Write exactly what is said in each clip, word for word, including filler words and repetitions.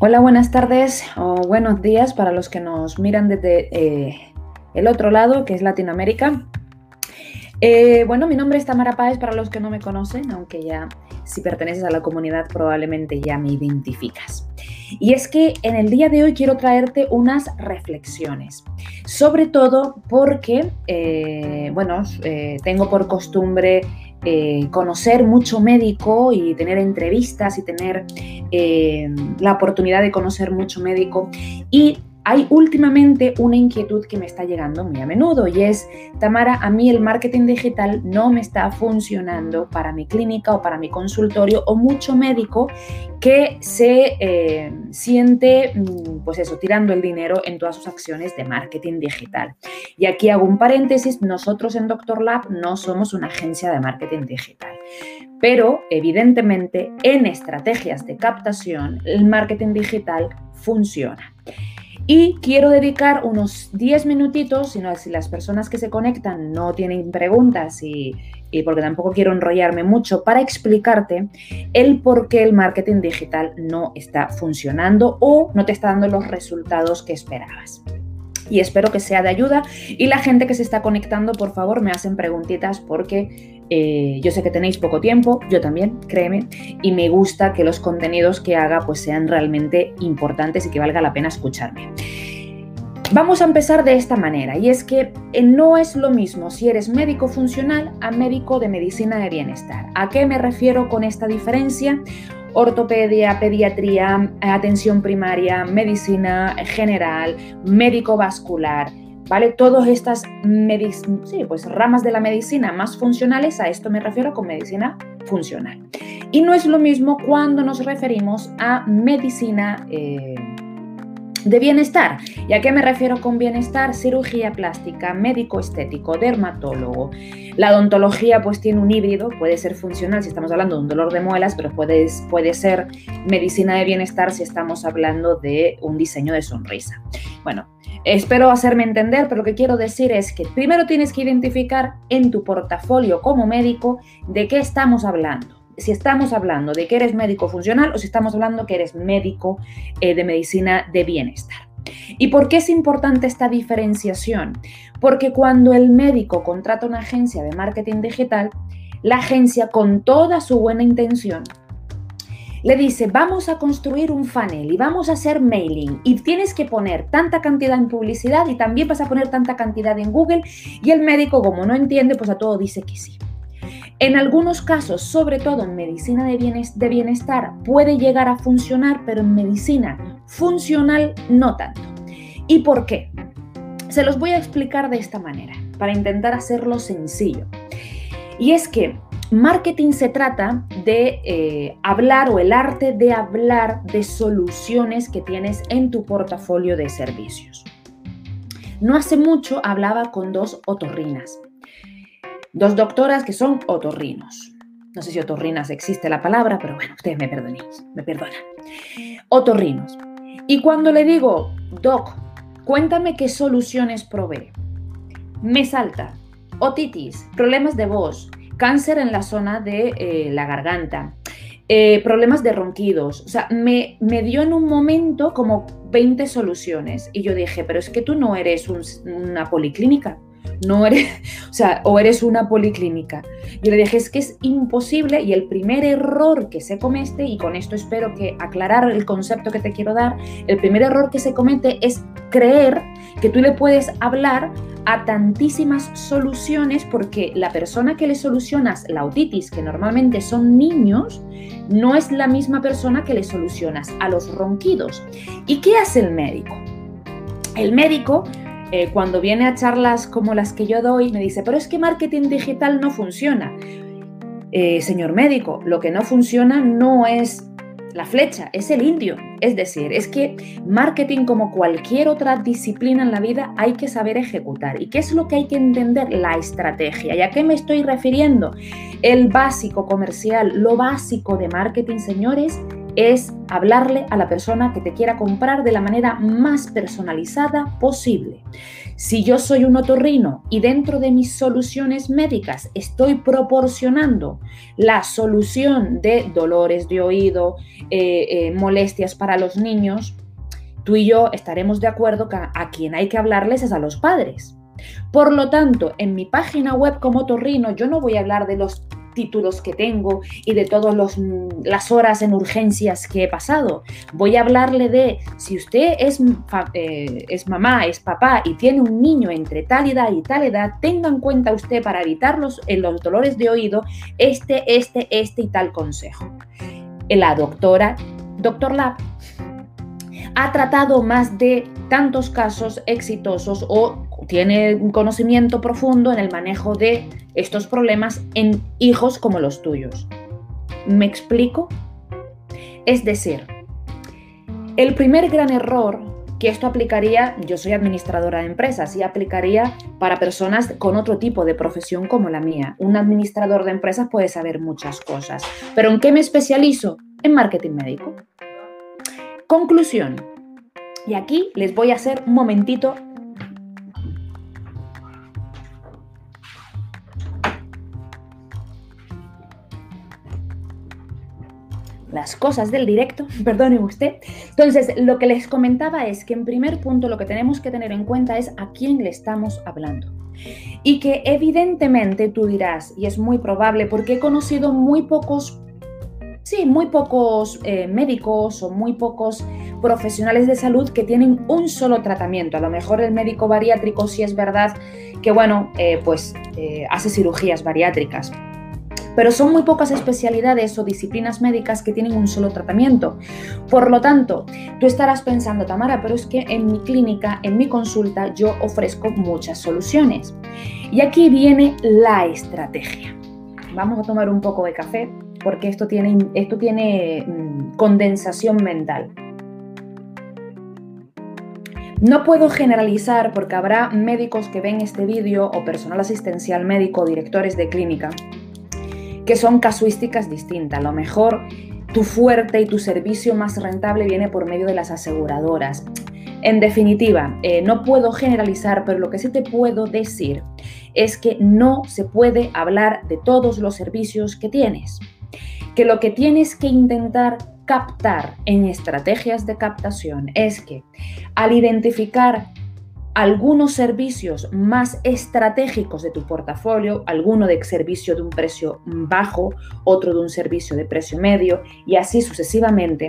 Hola, buenas tardes o buenos días para los que nos miran desde eh, el otro lado, que es Latinoamérica. Eh, bueno, mi nombre es Tamara Páez para los que no me conocen, aunque ya si perteneces a la comunidad probablemente ya me identificas. Y es que en el día de hoy quiero traerte unas reflexiones, sobre todo porque, eh, bueno, eh, tengo por costumbre eh, conocer mucho médico y tener entrevistas y tener eh, la oportunidad de conocer mucho médico, y hay últimamente una inquietud que me está llegando muy a menudo y es: Tamara, a mí el marketing digital no me está funcionando para mi clínica o para mi consultorio, o mucho médico que se eh, siente, pues eso, tirando el dinero en todas sus acciones de marketing digital. Y aquí hago un paréntesis: nosotros en Doctor Lab no somos una agencia de marketing digital, pero evidentemente en estrategias de captación el marketing digital funciona. Y quiero dedicar unos diez minutitos, si, no, si las personas que se conectan no tienen preguntas y, y porque tampoco quiero enrollarme mucho, para explicarte el por qué el marketing digital no está funcionando o no te está dando los resultados que esperabas. Y espero que sea de ayuda, y la gente que se está conectando, por favor, me hacen preguntitas porque eh, yo sé que tenéis poco tiempo, yo también, créeme, y me gusta que los contenidos que haga pues sean realmente importantes y que valga la pena escucharme. Vamos a empezar de esta manera, y es que no es lo mismo si eres médico funcional a médico de medicina de bienestar. ¿A qué me refiero con esta diferencia? Ortopedia, pediatría, atención primaria, medicina general, médico vascular, ¿vale? Todas estas sí, pues, ramas de la medicina más funcionales, a esto me refiero con medicina funcional. Y no es lo mismo cuando nos referimos a medicina eh, de bienestar. ¿Y a qué me refiero con bienestar? Cirugía plástica, médico estético, dermatólogo. La odontología pues tiene un híbrido, puede ser funcional si estamos hablando de un dolor de muelas, pero puede, puede ser medicina de bienestar si estamos hablando de un diseño de sonrisa. Bueno, espero hacerme entender, pero lo que quiero decir es que primero tienes que identificar en tu portafolio como médico de qué estamos hablando. Si estamos hablando de que eres médico funcional o si estamos hablando que eres médico eh, de medicina de bienestar. ¿Y por qué es importante esta diferenciación? Porque cuando el médico contrata una agencia de marketing digital, la agencia, con toda su buena intención, le dice: vamos a construir un funnel y vamos a hacer mailing y tienes que poner tanta cantidad en publicidad y también vas a poner tanta cantidad en Google, y el médico, como no entiende, pues a todo dice que sí. En algunos casos, sobre todo en medicina de bienestar, puede llegar a funcionar, pero en medicina funcional no tanto. ¿Y por qué? Se los voy a explicar de esta manera, para intentar hacerlo sencillo. Y es que marketing se trata de eh, hablar, o el arte de hablar de soluciones que tienes en tu portafolio de servicios. No hace mucho hablaba con dos otorrinas. Dos doctoras que son otorrinos. No sé si otorrinas existe la palabra, pero bueno, ustedes me perdonan, me perdonan. Otorrinos. Y cuando le digo: doc, cuéntame qué soluciones provee, me salta otitis, problemas de voz, cáncer en la zona de eh, la garganta, eh, problemas de ronquidos. O sea, me, me dio en un momento como veinte soluciones. Y yo dije: pero es que tú no eres un, una policlínica. No eres, o sea, o eres una policlínica. Yo le dije: es que es imposible, y el primer error que se comete, y con esto espero que aclarar el concepto que te quiero dar, el primer error que se comete es creer que tú le puedes hablar a tantísimas soluciones, porque la persona que le solucionas la otitis, que normalmente son niños, no es la misma persona que le solucionas a los ronquidos. ¿Y qué hace el médico? El médico, Eh, cuando viene a charlas como las que yo doy, me dice: pero es que marketing digital no funciona. Eh, señor médico, lo que no funciona no es la flecha, es el indio. Es decir, es que marketing, como cualquier otra disciplina en la vida, hay que saber ejecutar. ¿Y qué es lo que hay que entender? La estrategia. ¿Y a qué me estoy refiriendo? El básico comercial, lo básico de marketing, señores, es hablarle a la persona que te quiera comprar de la manera más personalizada posible. Si yo soy un otorrino y dentro de mis soluciones médicas estoy proporcionando la solución de dolores de oído, eh, eh, molestias para los niños, tú y yo estaremos de acuerdo que a quien hay que hablarles es a los padres. Por lo tanto, en mi página web como otorrino yo no voy a hablar de los títulos que tengo y de todas las horas en urgencias que he pasado. Voy a hablarle de si usted es, eh, es mamá, es papá y tiene un niño entre tal edad y tal edad, tenga en cuenta usted para evitar los, eh, los dolores de oído este, este, este y tal consejo. La doctora, doctor Lab, ha tratado más de tantos casos exitosos o tiene un conocimiento profundo en el manejo de estos problemas en hijos como los tuyos. ¿Me explico? Es decir, el primer gran error, que esto aplicaría, yo soy administradora de empresas y aplicaría para personas con otro tipo de profesión como la mía. Un administrador de empresas puede saber muchas cosas, pero ¿en qué me especializo? En marketing médico. Conclusión. Y aquí les voy a hacer un momentito las cosas del directo, perdone usted. Entonces, lo que les comentaba es que en primer punto lo que tenemos que tener en cuenta es a quién le estamos hablando. Y que evidentemente tú dirás, y es muy probable porque he conocido muy pocos, sí, muy pocos eh, médicos o muy pocos profesionales de salud que tienen un solo tratamiento. A lo mejor el médico bariátrico sí es verdad que, bueno, eh, pues eh, hace cirugías bariátricas. Pero son muy pocas especialidades o disciplinas médicas que tienen un solo tratamiento. Por lo tanto, tú estarás pensando, Tamara, pero es que en mi clínica, en mi consulta, yo ofrezco muchas soluciones. Y aquí viene la estrategia. Vamos a tomar un poco de café porque esto tiene, esto tiene mmm, condensación mental. No puedo generalizar porque habrá médicos que ven este vídeo o personal asistencial médico, directores de clínica, que son casuísticas distintas. A lo mejor tu fuerte y tu servicio más rentable viene por medio de las aseguradoras. En definitiva, eh, no puedo generalizar, pero lo que sí te puedo decir es que no se puede hablar de todos los servicios que tienes. Que lo que tienes que intentar captar en estrategias de captación es que al identificar algunos servicios más estratégicos de tu portafolio, alguno de servicio de un precio bajo, otro de un servicio de precio medio y así sucesivamente,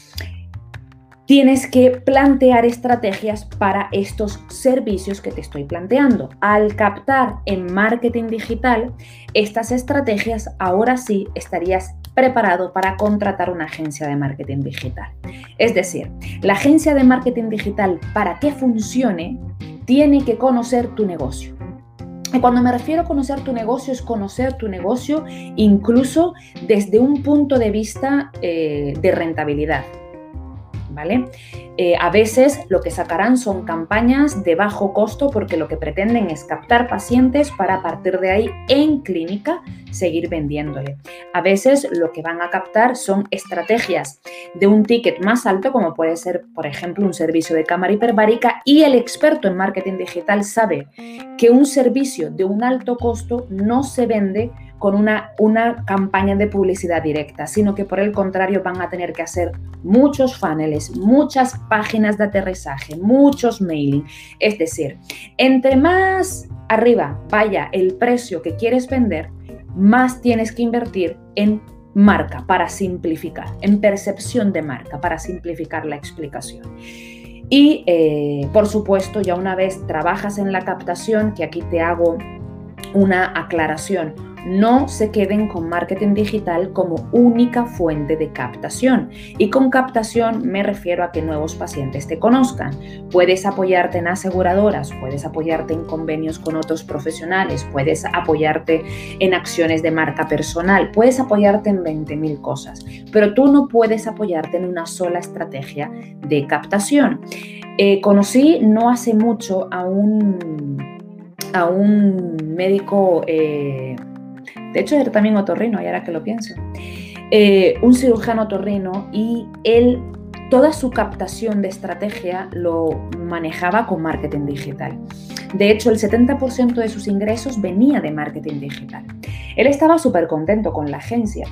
tienes que plantear estrategias para estos servicios que te estoy planteando. Al captar en marketing digital estas estrategias, ahora sí estarías preparado para contratar una agencia de marketing digital. Es decir, la agencia de marketing digital, para que funcione, tiene que conocer tu negocio. Y cuando me refiero a conocer tu negocio, es conocer tu negocio incluso desde un punto de vista eh, de rentabilidad. ¿Vale? Eh, a veces lo que sacarán son campañas de bajo costo porque lo que pretenden es captar pacientes para a partir de ahí en clínica seguir vendiéndole. A veces lo que van a captar son estrategias de un ticket más alto como puede ser, por ejemplo, un servicio de cámara hiperbárica y el experto en marketing digital sabe que un servicio de un alto costo no se vende con una, una campaña de publicidad directa, sino que por el contrario van a tener que hacer muchos funnels, muchas páginas de aterrizaje, muchos mailing. Es decir, entre más arriba vaya el precio que quieres vender, más tienes que invertir en marca para simplificar, en percepción de marca para simplificar la explicación. Y eh, por supuesto, ya una vez trabajas en la captación, que aquí te hago una aclaración, no se queden con marketing digital como única fuente de captación. Y con captación me refiero a que nuevos pacientes te conozcan. Puedes apoyarte en aseguradoras, puedes apoyarte en convenios con otros profesionales, puedes apoyarte en acciones de marca personal, puedes apoyarte en veinte mil cosas, pero tú no puedes apoyarte en una sola estrategia de captación. Eh, conocí no hace mucho a un, a un médico eh, de hecho era también otorrino, y ahora que lo pienso, eh, un cirujano otorrino, y él, toda su captación de estrategia lo manejaba con marketing digital. De hecho, el setenta por ciento de sus ingresos venía de marketing digital. Él estaba súper contento con la agencia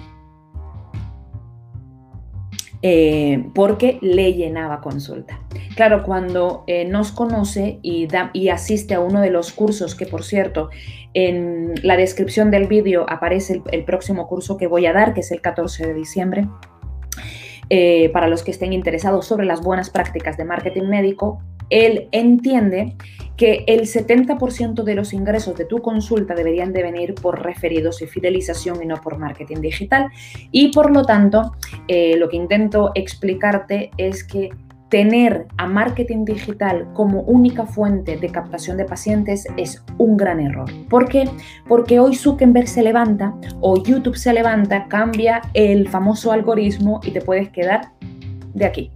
eh, porque le llenaba consulta. Claro, cuando eh, nos conoce y, da, y asiste a uno de los cursos, que por cierto, en la descripción del vídeo aparece el, el próximo curso que voy a dar, que es el catorce de diciembre, eh, para los que estén interesados sobre las buenas prácticas de marketing médico, él entiende que el setenta por ciento de los ingresos de tu consulta deberían de venir por referidos y fidelización y no por marketing digital. Y por lo tanto, eh, lo que intento explicarte es que tener a marketing digital como única fuente de captación de pacientes es un gran error. ¿Por qué? Porque hoy Zuckerberg se levanta o YouTube se levanta, cambia el famoso algoritmo y te puedes quedar de aquí.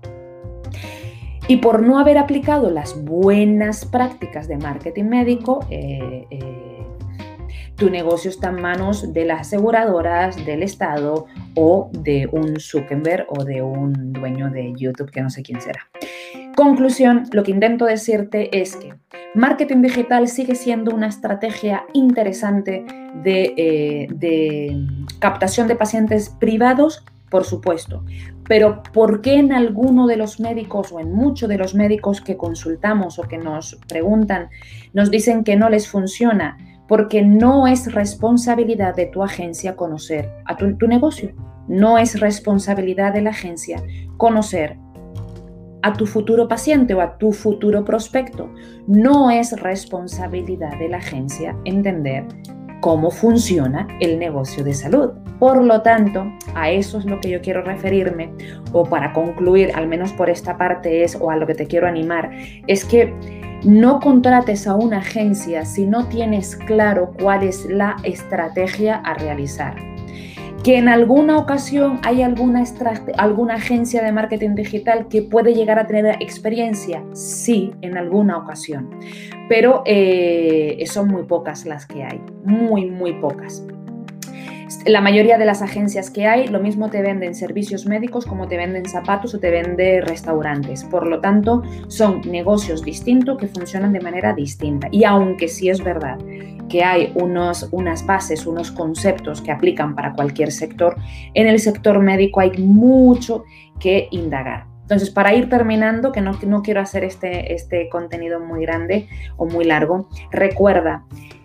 Y por no haber aplicado las buenas prácticas de marketing médico, eh, eh, tu negocio está en manos de las aseguradoras, del Estado o de un Zuckerberg o de un dueño de YouTube, que no sé quién será. Conclusión, lo que intento decirte es que marketing digital sigue siendo una estrategia interesante de, eh, de captación de pacientes privados, por supuesto, pero ¿por qué en alguno de los médicos o en muchos de los médicos que consultamos o que nos preguntan nos dicen que no les funciona? Porque no es responsabilidad de tu agencia conocer a tu, tu negocio. No es responsabilidad de la agencia conocer a tu futuro paciente o a tu futuro prospecto. No es responsabilidad de la agencia entender cómo funciona el negocio de salud. Por lo tanto, a eso es lo que yo quiero referirme, o para concluir, al menos por esta parte es, o a lo que te quiero animar, es que no contrates a una agencia si no tienes claro cuál es la estrategia a realizar. Que en alguna ocasión hay alguna, alguna agencia de marketing digital que puede llegar a tener experiencia, sí, en alguna ocasión, pero eh, son muy pocas las que hay, muy, muy pocas. La mayoría de las agencias que hay, lo mismo te venden servicios médicos como te venden zapatos o te venden restaurantes. Por lo tanto, son negocios distintos que funcionan de manera distinta. Y aunque sí es verdad que hay unos, unas bases, unos conceptos que aplican para cualquier sector, en el sector médico hay mucho que indagar. Entonces, para ir terminando, que no, no quiero hacer este, este contenido muy grande o muy largo, recuerda,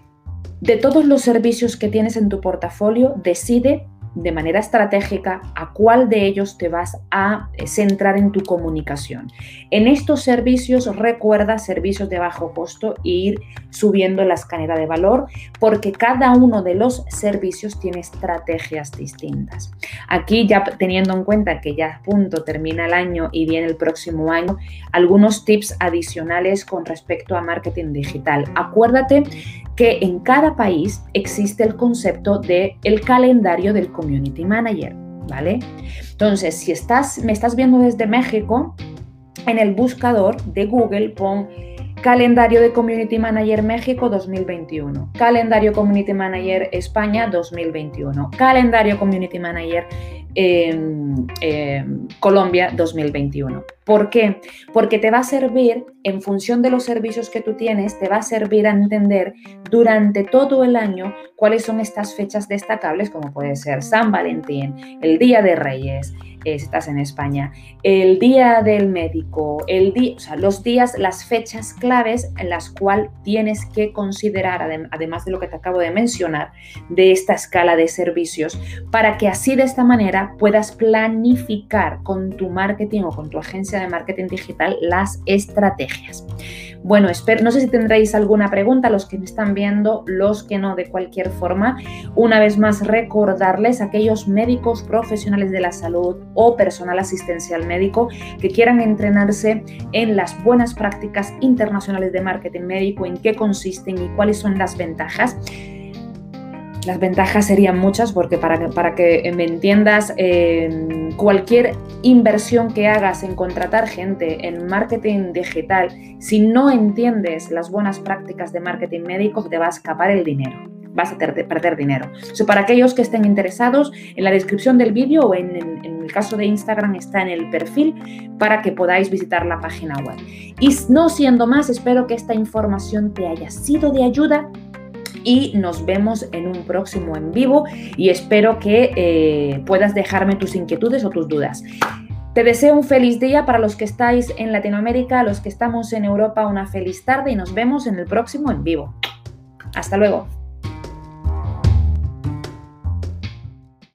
de todos los servicios que tienes en tu portafolio, decide de manera estratégica a cuál de ellos te vas a centrar en tu comunicación. En estos servicios, recuerda servicios de bajo costo e ir subiendo la escalera de valor, porque cada uno de los servicios tiene estrategias distintas. Aquí, ya teniendo en cuenta que ya a punto termina el año y viene el próximo año, algunos tips adicionales con respecto a marketing digital. Acuérdate que en cada país existe el concepto del calendario del Community Manager, ¿vale? Entonces, si estás, me estás viendo desde México, en el buscador de Google pon Calendario de Community Manager México dos mil veintiuno, Calendario Community Manager España dos mil veintiuno, Calendario Community Manager eh, eh, Colombia dos mil veintiuno. ¿Por qué? Porque te va a servir, en función de los servicios que tú tienes, te va a servir a entender durante todo el año cuáles son estas fechas destacables, como puede ser San Valentín, el Día de Reyes, eh, si estás en España, el Día del Médico, el día, o sea, los días, las fechas claves en las cuales tienes que considerar, adem- además de lo que te acabo de mencionar, de esta escala de servicios, para que así de esta manera puedas planificar con tu marketing o con tu agencia de marketing digital las estrategias. Bueno, espero, no sé si tendréis alguna pregunta, los que me están viendo, los que no, de cualquier forma. Una vez más, recordarles a aquellos médicos profesionales de la salud o personal asistencial médico que quieran entrenarse en las buenas prácticas internacionales de marketing médico, en qué consisten y cuáles son las ventajas. Las ventajas serían muchas, porque para que, para que me entiendas, eh, cualquier inversión que hagas en contratar gente en marketing digital, si no entiendes las buenas prácticas de marketing médico, te va a escapar el dinero. vas a perder dinero. So, para aquellos que estén interesados, en la descripción del vídeo o en, en, en el caso de Instagram está en el perfil para que podáis visitar la página web. Y no siendo más, espero que esta información te haya sido de ayuda y nos vemos en un próximo en vivo y espero que eh, puedas dejarme tus inquietudes o tus dudas. Te deseo un feliz día para los que estáis en Latinoamérica, los que estamos en Europa, una feliz tarde y nos vemos en el próximo en vivo. Hasta luego.